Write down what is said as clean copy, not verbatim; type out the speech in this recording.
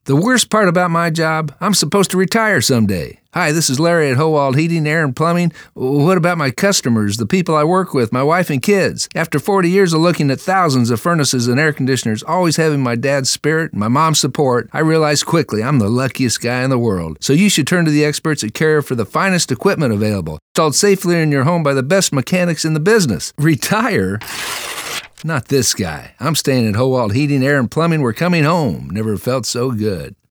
The worst part about my job, I'm supposed to retire someday. Hi, this is Larry at Howald Heating, Air, and Plumbing. What about my customers, the people I work with, my wife and kids? After 40 years of looking at thousands of furnaces and air conditioners, always having my dad's spirit and my mom's support, I realized quickly I'm the luckiest guy in the world. So you should turn to the experts at Carrier for the finest equipment available, installed safely in your home by the best mechanics in the business. Retire? Not this guy. I'm staying at Howald Heating, Air, and Plumbing. We're coming home. Never felt so good.